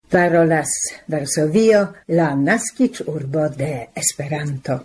Parolas Varsovio, la naskiĝurbo de Esperanto.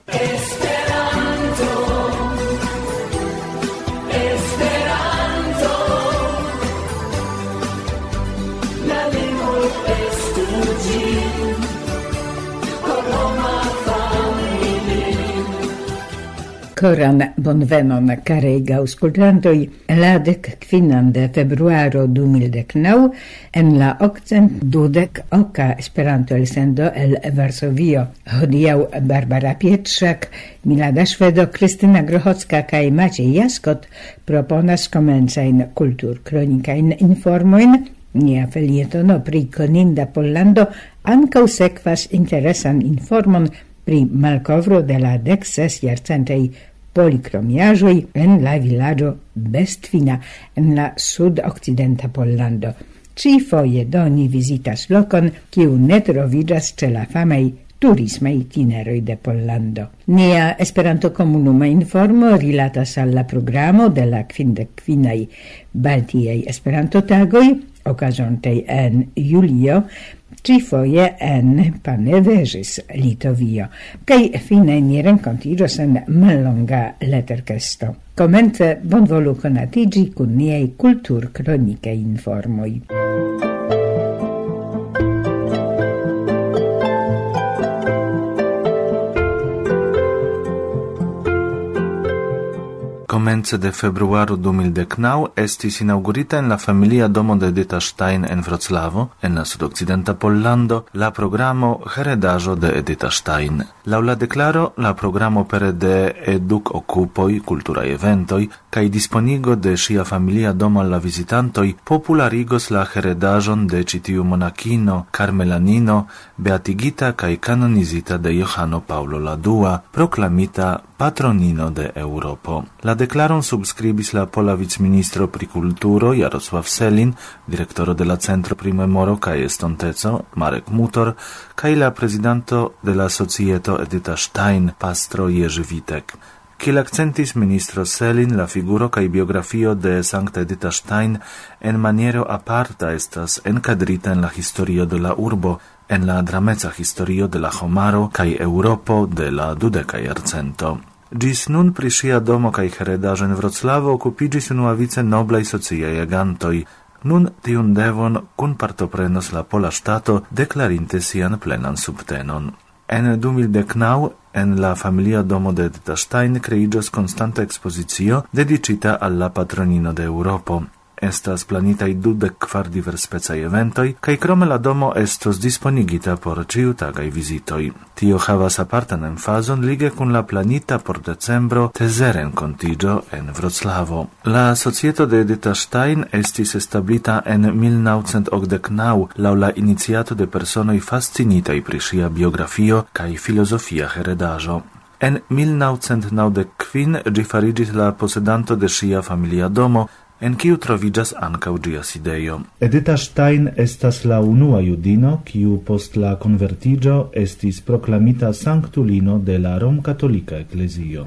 Koran bonvenon, carei aŭskultantoj, la 15 de februaro 2019 en la 820 Esperanto-elsendo el Varsovio. Hodiaŭ Barbara Pietrzak, Milada Szwedo, Krystyna Grochocka kaj Maciej Jaskot proponas komencajn kulturkronikajn informojn. Nia felietono pri koninda Pollando ankaŭ sekvas interesan informon pri malkovro de la 16-jarcentaj polikromiaĵoj en la vilaĝo Bestvina en la sud-okcidenta Pollando. Ĉifoje do ni vizitas lokon, kiu ne troviĝas ĉe la famaj turismaj itineroj de Pollando. Nia Esperanto-komunuma informo rilatas al la programo de la 55. Baltiaj Esperanto-tagoj, okazontaj en julio, trifoje en Panevėžis, Litovio. Kaj fine ni renkontiĝos en mallonga leterkesto. Komence bonvolu konatiĝi kun niaj kulturkronikaj informoj. Komence de februaro 2019 estis inaugurita en la familia domo de Edita Stein en Wroclavo, en la sudokcidenta Pollando, la programo Heredaĵo de Edita Stein. Laŭ la deklaro, la programo pere de eduk-okupoj, kulturaj eventoj kaj disponigo de ŝia familia domo al la vizitantoj popularigos la heredaĵon de ĉi tiu monakino, karmelanino, beatigita kaj kanonizita de Johano Paulo la II, proklamita patronino de Eŭropo. La deklaron subskribis la pola vicministro pri kulturo Jarosław Sellin, direktoro de la Centro pri Memoro kaj Estonteco Marek Mutor, kaj la prezidanto de la Societo Edita Stein, pastro Jerzy Witek. Kiel akcentis ministro Sellin, la figuro kaj biografio de Sankta Edita Stein en maniero aparta estas enkadrita en la historio de la urbo, en la drameca historio de la homaro kaj Eŭropo de la 20. jarcento. Ĝis nun pri ŝia domo kaj heredaĵo en Vroclavo okupiĝis unuavice noblaj sociaj agantoj. Nun tiun devon kunpartoprenos la pola ŝtato, deklarinte sian plenan subtenon. En 2019 en la familia domo de Edita Stein kreiĝos konstanta ekspozicio dediĉita al la patronino de Eŭropo. Estas planitaj 24 diverspecaj eventoj, kaj krome la domo estos disponigita por ĉiutagaj vizitoj. Tio havas apartan emfazon lige kun la planita por decembro tezerenkontiĝo en Vroclavo. La Societo de Edita Stein estis establita en 1989 laŭ la iniciato de personoj fascinitaj pri ŝia biografio kaj filozofia heredaĵo. En 1995 ĝi fariĝis la posedanto de ŝia familia domo, en kiu troviĝas ankaŭ ĝia sidejo. Edita Stein estas la unua judino, kiu post la konvertiĝo estis proklamita sanktulino de la romkatolika eklezio.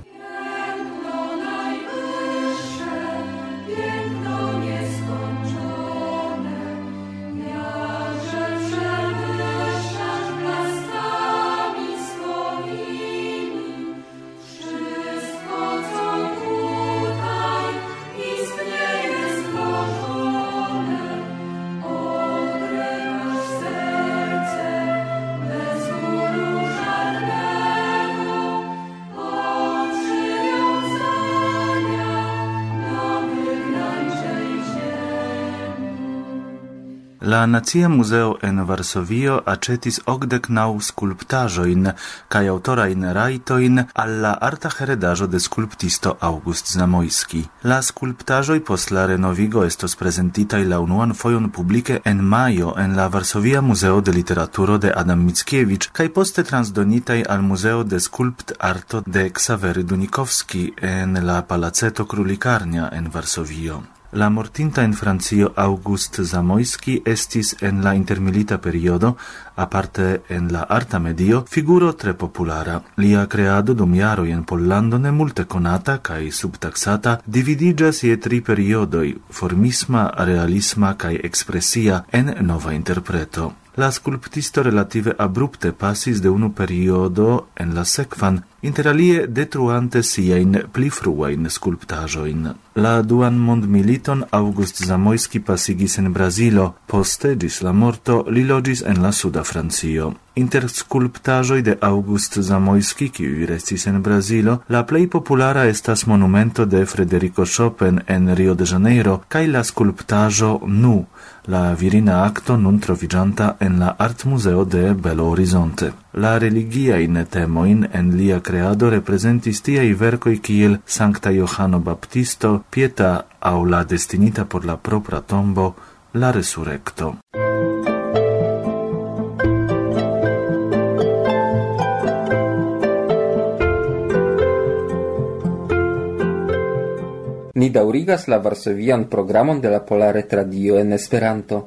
La Nacia Muzeo en Varsovio aĉetis 89 skulptaĵojn kaj aŭtorajn rajtojn al la arta heredaĵo de skulptisto August Zamojski. La skulptaĵoj post la renovigo estos prezentitaj la unuan fojon publike en majo en la Varsovia Muzeo de Literaturo de Adam Mickiewicz kaj poste transdonitaj al Muzeo de Skulptarto de Ksawery Dunikowski en la Palaceto Królikarnia en Varsovio. La mortinta en Francio August Zamojski estis en la intermilita periodo, aparte en la arta medio, figuro tre populara. Lia creado dum jaroj en Pollando ne multe konata kaj subtaksata dividiĝas je 3 periodoj: formisma, realisma kaj ekspresia en nova interpreto. la sculptisto relative abrupte passis de unu periodo en la sekvan, inter alie detruante siajn pli fruajn skulptaĵojn. La duan mondmiliton August Zamoyski pasigis en Brazilo, poste ĝis la morto li loĝis en la suda Francio. Inter skulptaĵoj de August Zamoyski, kiuj restis en Brazilo, la plej populara estas monumento de Federico Chopin en Rio de Janeiro kaj la skulptaĵo Nu, la virina acto nun troviĝanta en la Artmuseo de Belo Horizonte. La religiajn temojn en lia kreado reprezentis tiaj verkoj kiel Sankta Johano Baptisto, Pieta aŭ la destinita por la propra tombo, la Resurekto. Ni daŭrigas la varsovian programon de la Pola Retradio en Esperanto.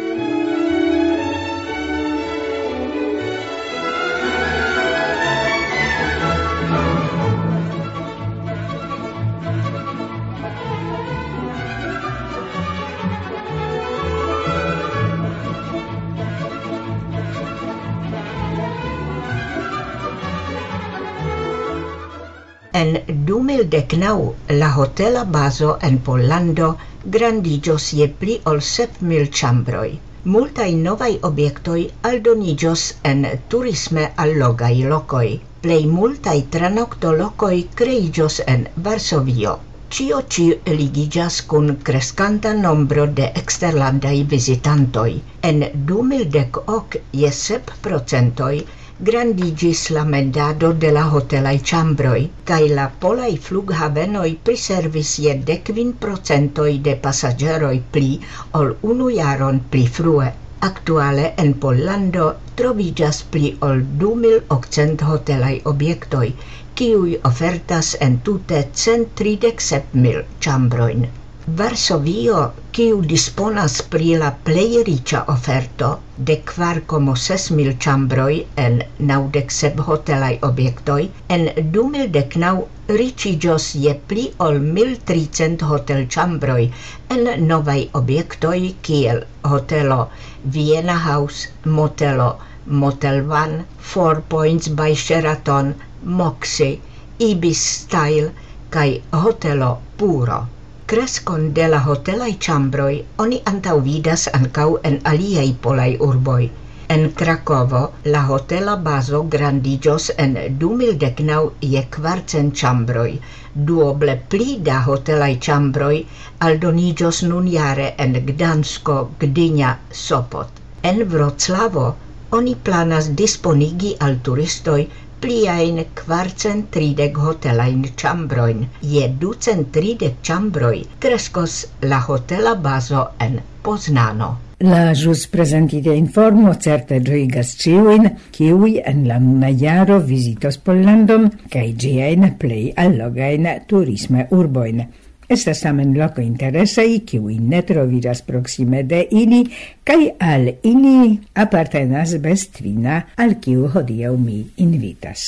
En 2019 la hotela bazo en Pollando grandiĝos je pli ol 7,000 ĉambroj. Multaj novaj objektoj aldoniĝos en turisme allogaj lokoj. Plej multaj tranoktolokoj kreiĝos en Varsovio. Ĉio ĉi ligiĝas kun kreskanta nombro de eksterlandaj vizitantoj. En 2010 je 7% grandigis la mendado de la hotelaj ĉambroj, kaj la polaj flughavenoj priservis je 15% de pasaĝeroj pli ol unu jaron pli frue. Aktuale en Pollando troviĝas pli ol 2,800 hotelaj objektoj, kiuj ofertas entute 137,000 ĉambrojn. Varsovio, kiu disponas pri la plej riĉa oferto de 4,6,000 ĉambroj en 97 hotelaj objektoj, en 2019 riĉiĝos je pli ol 1,300 hotelĉambroj en novaj objektoj kiel hotelo Vienna House, motelo Motel One, 4 Points by Sheraton, Moxie, Ibis Style kaj hotelo Puro. Kreskon de la hotelaj ĉambroj oni antaŭvidas ankaŭ en aliaj polaj urboj. En Krakovo la hotela bazo grandiĝos en 2019 je 400 ĉambroj. Duoble pli da hotelaj ĉambroj aldoniĝos nunjare en Gdansko, Gdynia, Sopot. En Vroclavo oni planas disponigi al turistoj pliajn 430 hotelajn ĉambrojn. Je 230 ĉambroj kreskos la hotela bazo en Poznano. La ĵus prezentita informo certe ĝojigas ĉiujn, kiuj en la nuna jaro vizitos Pollandon kaj ĝiajn plej allogajn turisme urbojn. Estas tamen loko interesaj, kiuj ne troviĝas proksime de ili, kaj al ili apartenas Bestvina, al kiu hodiaŭ mi invitas.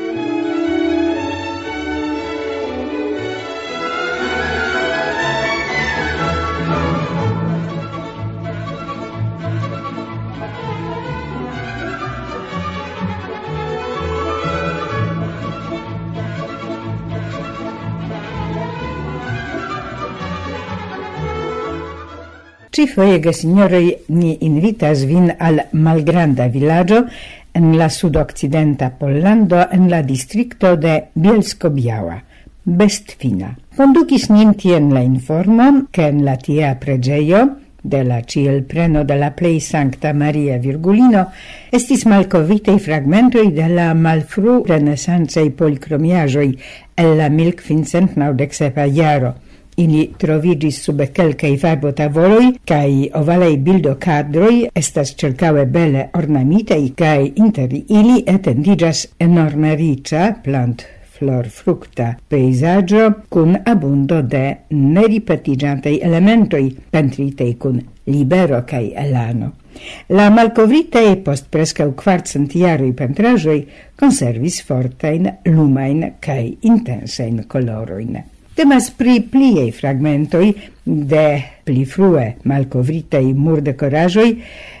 Cifoje, gesignoroj, ni invitas vin al malgranda vilaĝo en la sudokcidenta Pollando en la distrikto de Bielsko-Biała, Bestvina. Kondukis nin tien la informo, ke en la tia preĝejo de la ĉielpreno de la plej Sankta Maria Virgulino estis malkovritaj fragmentoj de la malfru renesancaj polikromiaĵoj el la 1597 jaro. Ili troviĝis sub kelkaj farbotavoloj kaj ovalaj bildokadroj estas ĉirkaŭe bele ornamitaj kaj inter ili etendiĝas enorme riĉa plant-flor-frukta pejzaĝo kun abundo de neripetiĝantaj elementoj pentritaj kun libero kaj elano. La malkovritaj post preskaŭ 400 jaroj pentraĵoj konservis fortajn, lumajn kaj intensajn kolorojn. Temas pri pliaj fragmentoj de pli frue malkovritaj murdekoraĵoj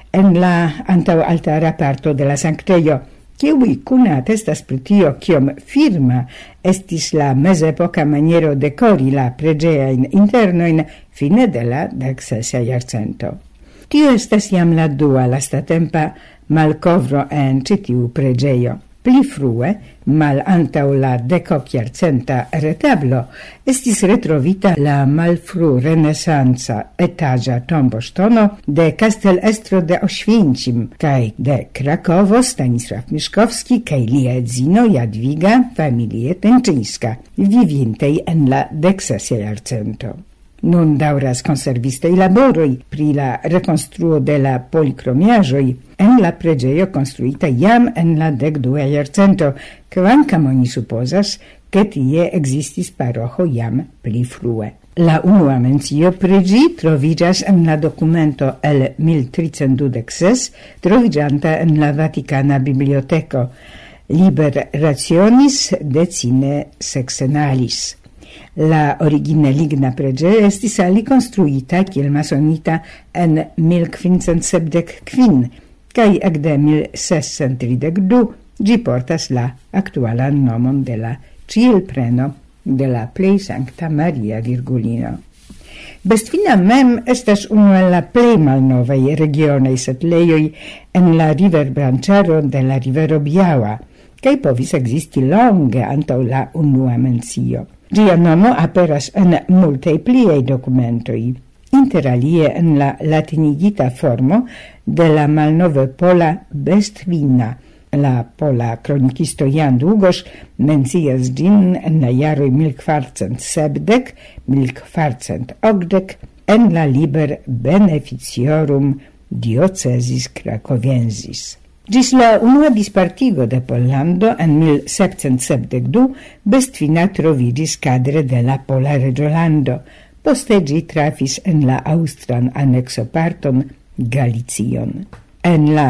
en la antaŭaltara parto de la sanktejo, kiuj kune atestas pri tio, kiom firma estis la mezepoka maniero dekori la preĝejajn internojn fine de la 16. jarcento. Tio estas jam la dua lastatempa malkovro en ĉi tiu preĝejo. Pli frue, mal antaŭ la 10-jarcenta retablo, estis retrovita la malfru renesanca etaĝa tomboŝtono de kastelestro de Oświęcim kaj de Krakovo Stanisław Miszkowski kaj lia edzino Jadwiga familie Tenczyńska, vivintej en la 16. jarcento. Nun dauras konservistej laboroj pri la rekonstruo de la polikromiaĵoj en la preĝejo konstruita jam en la 12. jarcento, kvankam oni supozas, ke tie ekzistis paroĥo jam pli frue. La unua mencio pri ĝi troviĝas en la dokumento el 1326, troviĝanta en la Vatikana biblioteko. Liber rationis decine sexenalis. La origine ligna preĝejo estis alikonstruita kiel masonita en 1575 kaj ekde 1632 ĝi portas la aktualan nomon de la ĉielpreno de la plej sankta Maria Virgulino. Bestvina mem estas unu el la plej malnovaj regionaj setlejoj en la riverbranĉaro de la rivero Biała, kaj povis ekzisti longe antaŭ la unua mencio. Ĝia nomo aperas en multaj pliaj dokumentoj, inter alie en la latinigita formo de la malnove pola Bestvina. La pola kronikisto Jan Długosz mencias ĝin en la jaroj 1470-1480 en la Liber Beneficiorum Diocesis Krakoviensis. Ĝis la unua dispartigo de Pollando en 1772 Bestvina troviĝis kadre de la Pola Reĝolando. Poste ĝi trafis en la aŭstran aneksoparton Galicion. En la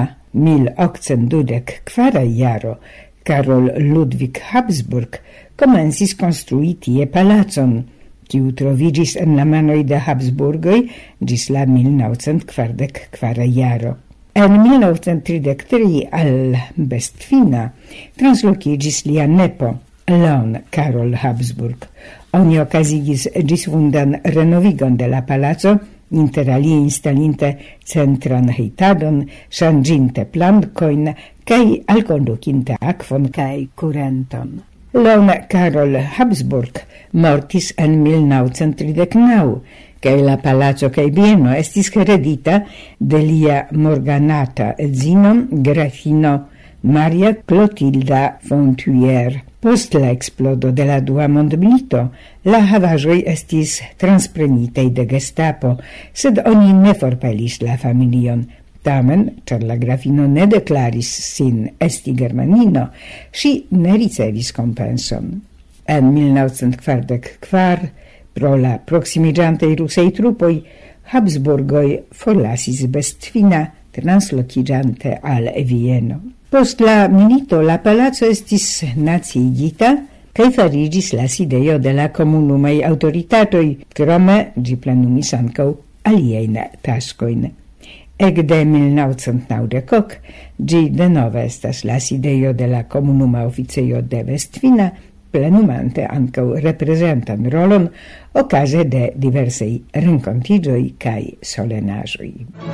1824 jaro Karol Ludwig Habsburg komencis konstrui tie palacon, kiu troviĝis en la manoj de Habsburgoj ĝis la 1944 jaro. En 1933 al Bestvina translokiĝis lia nepo, Leon Karol Habsburg. Oni okazigis ĝisvundan renovigon de la palaco, inter alie instalinte centran hejtadon, ŝanĝinte plankojn kaj alkondukinte akvon kaj kurenton. Leon Karol Habsburg mortis en 1939, kaj la palaco kaj bieno estis heredita de lia morganata edzino grafino Maria Clotilda von Thuyer. Post la explodo de la dua mondmilito, la havaĵoj estis transprenitej de Gestapo, sed oni ne forpelis la familion. Tamen, ĉar la grafino ne deklaris sin esti germanino, ŝi ne ricevis kompenson. En 1944, pro la proksimiĝantaj rusaj trupoj, Habsburgoj forlasis Bestvina, translokiĝante al Vieno. Post la milito la palaco estis naciigita kaj fariĝis la sidejo de la komunumaj aŭtoritatoj, krome ĝi plenumis ankaŭ aliajn taskojn. Ekde 1990 ĝi denove estas la sidejo de la komunuma oficejo de Bestvina, plenumante ankaŭ reprezentan rolon okaze de diversaj renkontiĝoj kaj solenaĵoj.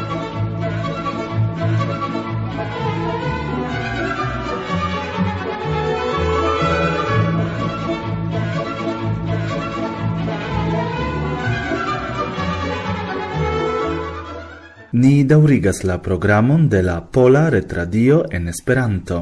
Ni daŭrigas la programon de la Pola Retradio en Esperanto.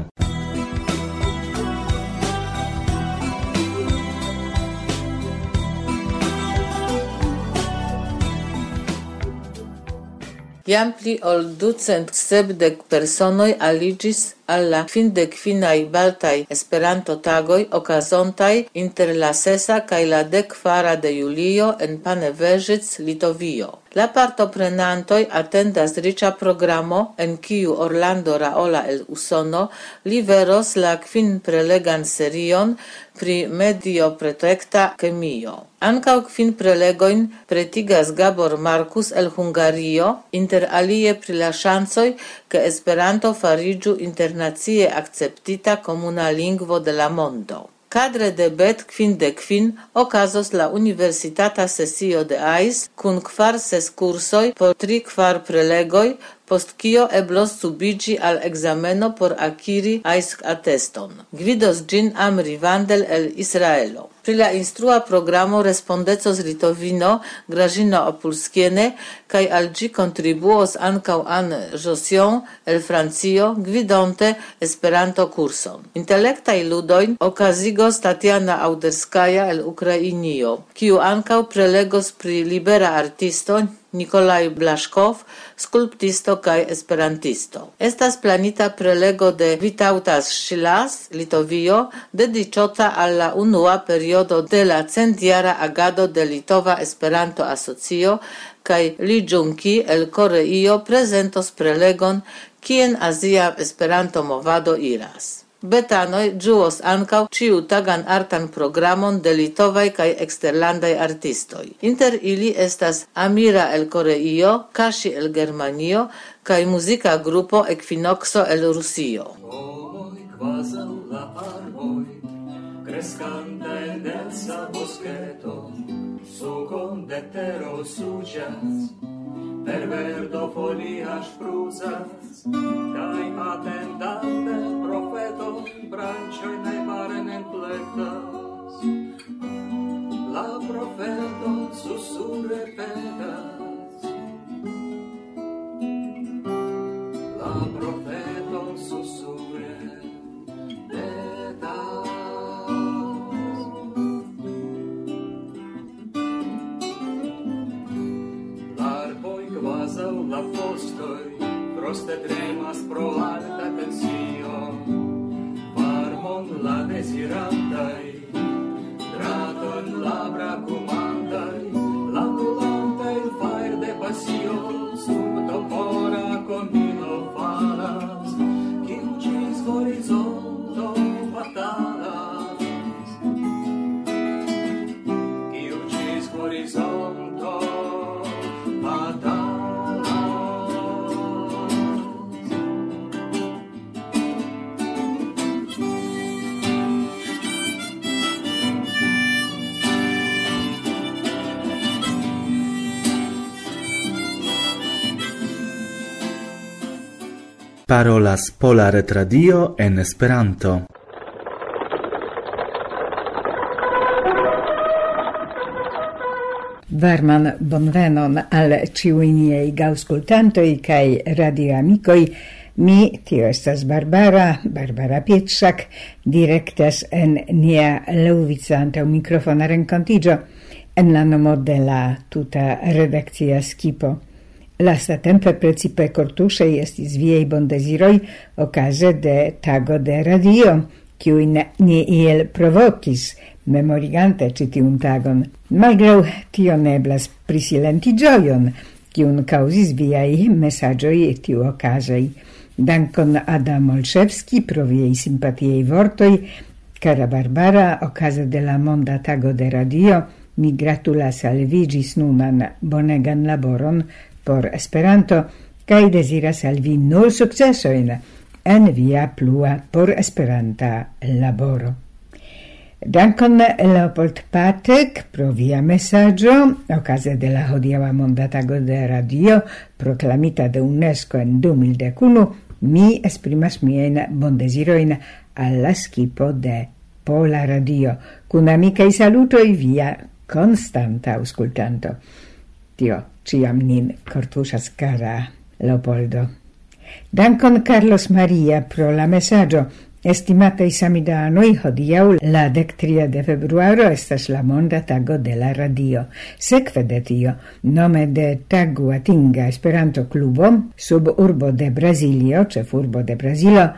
Jam pli ol 270 personoj aliĝis alla 55 Baltaj Esperanto-tagoj okazontaj inter la 6 kaj la 14 de julio en Panevežic, Litovio. La partoprenantoj atendas riĉa programo, en kiu Orlando Raola el Usono liveros la 5-prelegan serion pri medioprotekta kemio. Ankaŭ 5 prelegojn pretigas Gabor Markus el Hungario, inter alie pri la ŝancoj, ke Esperanto fariĝu internacie akceptita komuna lingvo de la mondo. Cadre de Bet 55 okazos la universitata sesio de AIS kun 4 kursoj por 3-4 prelegoj, post kio eblos subiĝi al ekzameno por akiri AIS-ateston. Gvidos ĝin Amri Vandel el Israelo. Pri la instrua programo respondecos litovino Grażyna Opulskiene kaj al ĝi kontribuos ankaŭ Anne Josion el Francio, gvidonte Esperanto-kurson. Intelektaj ludojn okazigos Tatiana Auderskaja el Ukrainio, kiu ankaŭ prelegos pri libera artisto Nikolaj Blaszkow, skulptisto kaj esperantisto. Estas planita prelego de Vytautas Šilas, Litovio, dediĉota al la unua periodo de la centjara agado de Litova Esperanto-asocio, kaj Li Junki el Koreio prezentos prelegon, kien azia Esperanto-movado iras. Betanoj ĝuos ankaŭ ĉiutagan artan programon de litovaj kaj eksterlandaj artistoj. Inter ili estas Amira el Koreio, Kaŝi el Germanio kaj muzika grupo Equinoxo el Rusio. Homoj kvazaŭ la arboj, kreskanta en densa bosketo, sukon de tero suĝas, per verdo foliaĵ pruzas, kaj atendante profeto branĉoj najbaren enplektas. La profeto susure petas. La profeto susure petas. Kvazaŭ la fostoj froste tremas pro alta tensio, varmon la dezirantaj, draton la brakumantaj, langulantaj fajr de pasio, sub topora komilo falas, kiu ĝis horizonto batalas, kiu ĝis horizonto batalas. Parolas Pola Retradio en Esperanto. Varman bonvenon al ĉiuj niaj gaŭskultantoj kaj radioamikoj. Mi, tio estas Barbara Pietrzak, direktas en nia laŭvica antaŭ mikrofona renkontiĝo en la nomo de la tuta redakcia skipo. Lastatempe precipe kortuŝaj estis viaj bondeziroj okaze de tago de radio, kiujn ni iel provokis, memorigante ĉi tiun tagon. Malgraŭ tio ne eblas prisilenti ĝojon, kiun kaŭzis viaj mesaĝoj tiuokazaj. Dankon Adam Olszewski pro viaj simpatiaj vortoj. Cara Barbara, okaze de la Monda Tago de Radio, mi gratulas al vi ĝis nunan bonegan laboron por Esperanto, kaj deziras al vi nur sukcesojn en via plua por Esperanta laboro. Dankon Leopold Patek pro via mesaĝo okaze de la hodiaŭa Monda Tago de Radio, proklamita de UNESCO en 2011. Mi esprimas miajn bondezirojn al la skipo de Pola Radio, kun amikaj salutoj via konstanta aŭskultanto. Tio ciam nin kortuŝas, kara Leopoldo. Dankon Carlos Maria pro la mesaĝo. Estimataj samideanoj, hodiaŭ la 13 de februaro estas la Monda Tago de la Radio. Sekve de tio, nome de Taguatinga Esperanto-klubo sub urbo de Brazilio, ĉefurbo de Brazilo,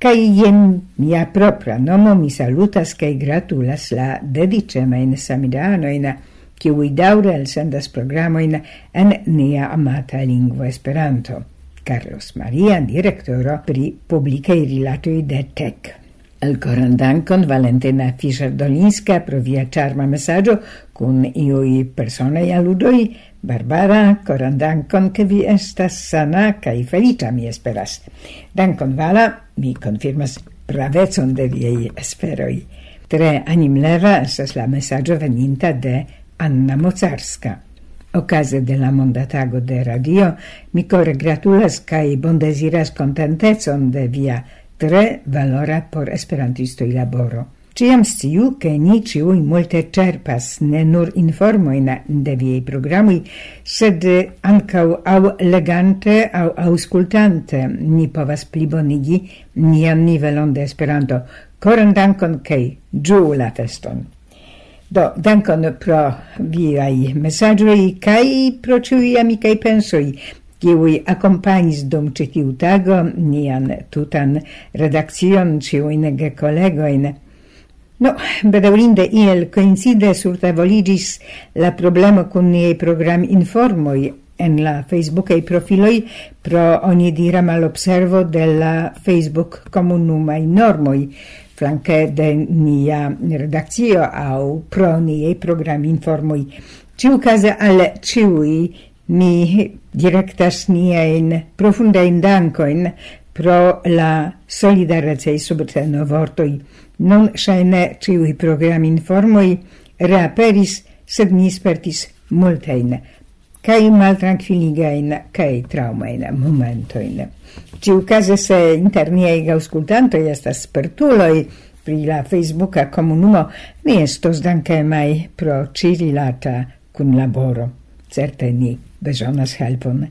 Kai jen mia propra nomo mi salutas kai gratulas la dedicemain samidanoin, kiui daure elsendas programoin en nia amata lingvo Esperanto. Carlos Maria, direktoro pri publicai rilatui de TEC. Elkoran dankon Valentina Fischer-Dolinska pro via charma messaggio kun iui personai aludoi. Barbara, koran dankon che vi estas sana kai felicia mi esperas. Dankon Vala, mi confirmas pravezon de viei esperoi. Tre animleva estas la messaggio veninta de Anna Mocarska. Ocase de la mondatago de radio, mi core gratulas kai bondesiras contentezon de via tre valora por esperantistoi laboro. Ciam sciu che ni ciui multe cerpas ne nur informoin de viei programui, sed ancau au legante au auscultante ni povas plibonigi nian nivelon de Esperanto. Coran dankon che giù la feston. Do, dankon pro viai messagioi kai pro ciui amicai pensoi, kiui accompagnis dum citiu tago nian tutan redakcion ciuin ge kolegoin. No, bedaurinde iel coincide surtavoligis la problema con niei program informoi en la Facebookei profiloi pro onidira malobservo de la Facebook comunumai normoi, flanque de nia redakcio au pro niei program informoi. Ciucase al ciui mi directas niein profundein dankoin pro la solidarecei subteno vortoi. Non shaine ciui program informoi reaperis, sed mi spertis multein, cae maltranquilligein, cae traumain momentoin. Ciucase se inter niei auscultantoi estas spertuloi pri la Facebooka comunumo, mi estos dankemai pro cirilata cun laboro. Certe ni besonas helpon.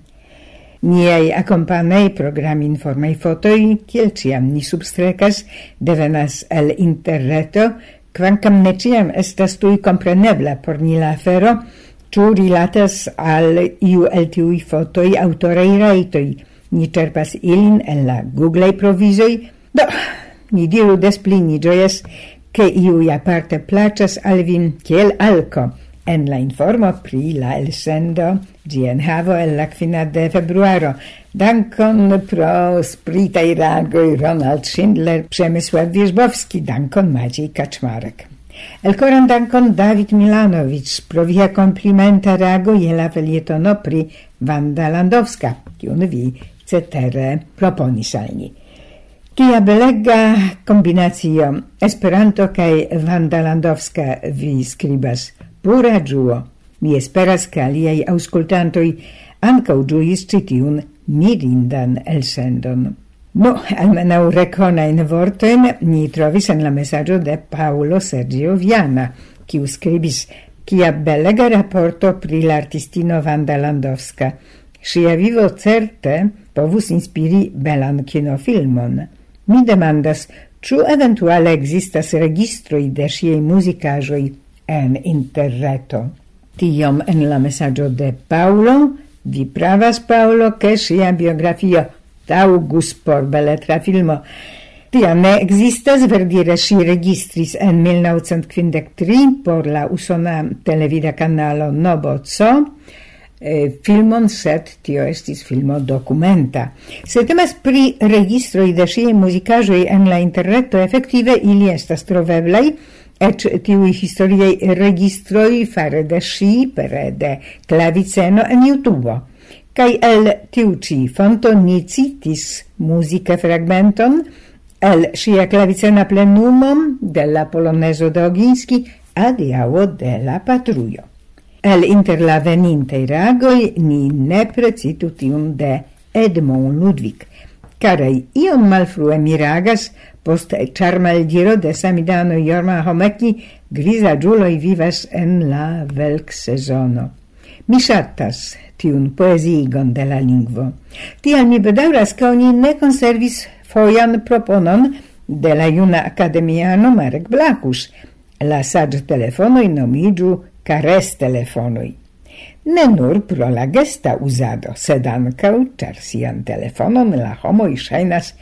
Niei accompagnei program informei fotoi, kiel ciam ni substrecas, devenas el interreto, quancam ne ciam estas tui comprenebla por ni la afero, ciu rilatas al iu el tiui fotoi autorei reitoi. Ni cerpas ilin en la Google provisoi. Do, ni diru despli ni gioias, che iui aparte placas al vin kiel alco, en la informo pri la elsendo gien havo el la quina de februaro. Dankon pro spritai ragoi Ronald Schindler, Przemysław Wierzbowski, dankon Maciej Kaczmarek. Elkoran dankon Dawid Milanowicz pro via complimenta rago je la felietono pri Wanda Landowska, kiun vi cetere proponis al ni. Kia belega combinatio Esperanto kai Wanda Landowska vi skribas. Pura giuo. Mi esperas che aliei auscultantoi ancau giuis citiun mirindan elsendon. No, almenau reconain vortoin ni trovis en la messaggio de Paolo Sergio Viana, kiu scribis kia belega rapporto pri l'artistino Wanda Landowska. Sia vivo certe povus inspiri belan kinofilmon. Mi demandas, ciu eventuale existas registroi de siei musicajoi en interreto. Tiom en la messaggio de Paolo, vi pravas Paolo, che sia biografio taugus por beletra filmo. Tia ne existas, verdire si registris en 1953 por la usona televida canalo Noboco, filmon, sed tio estis filmo documenta. Se temas pri registroi de siei musicajoi en la interreto, effective ili estas troveblai, ec tiui historiei registroi fare de si pere de claviceno en YouTube. Cai el tiu ci fonto ni citis musica fragmenton, el sia clavicena plenumum de la poloneso de Oginski adiaŭo de la patrujo. El inter la venintei ragoi ni nepre citu tiun de Edmond Ludwig. Carei, iom malfrue mi ragas, post charma el giro de Samidano Jorma Homeki, grisa giuloi vivas en la velc sezono. Mi shatas tiun poesiigon de la lingvo. Tial mi bedauras, ca oni ne conservis foian proponon de la juna academiano Marek Blakusz. La sag telefonoi nomigiu cares telefonoi. Ne nur pro la gesta usado, sed ancau, char sian telefonon la homoi shainas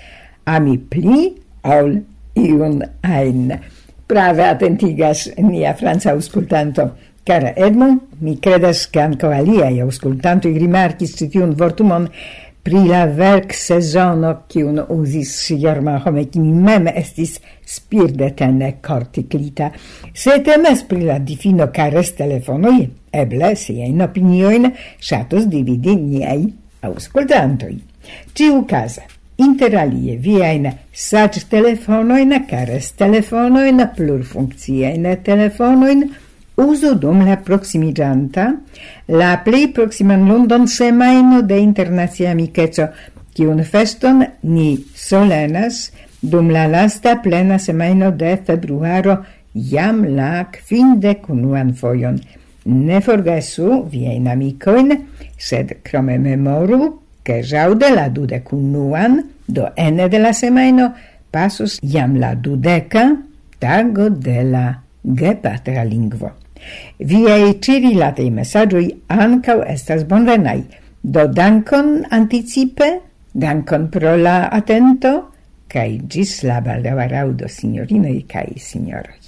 ami pli ol iun ein. Prave attentigas nia franca auscultanto. Cara Edmond, mi credas che anco aliai auscultantoi rimarcis citiun vortumon pri la verk sezono kiun usis Jorma Home, ki mi mem estis spirdetene corticlita. Se temes pri la difino cares telefonoi, eble sien opinioin shatos dividi niai auscultantoi. Ciu casa, inter alie viain sac telefonoin, cares telefonoin, plurfunctiein telefonoin, uso dum la proximigianta, la plei proximan London semaino de internazia amicezo, kiun feston ni solenas dum la lasta plena semaino de februaro jam la 51 fojon. Ne forgesu vien amicoin, sed crome memoru, che jaude la 21, do ene de la semaino, passus jam la 20 tago de la gepatra lingvo. Viei cirilatei messagioi ancau estas bonvenai. Do dankon anticipe, dankon pro la atento, cae gis la baldaŭa raŭdo, signorinoj kaj signoroj.